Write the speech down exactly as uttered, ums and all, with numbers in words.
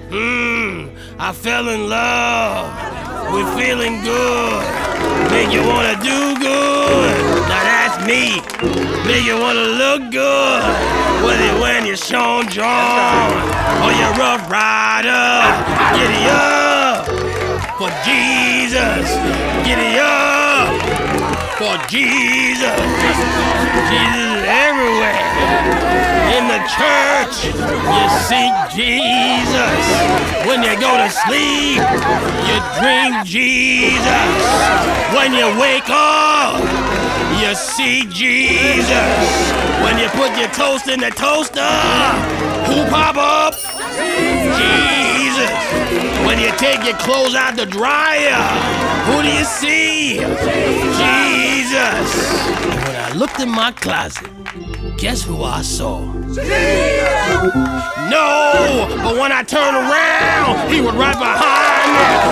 Mmm, I fell in love with feeling good. Make you wanna do good. Now that's me. Make you wanna look good. Whether when you're Sean John or you're Rough Rider, giddy up for Jesus. Giddy up for Jesus. Jesus is everywhere. In the church, you seek Jesus. When you go to sleep, you drink Jesus. When you wake up, you see Jesus. When you put your toast in the toaster, who pop up? Jesus. When you take your clothes out the dryer, who do you see? Jesus. When I looked in my closet, guess who I saw? Jesus! No, but when I turned around, he was right behind me.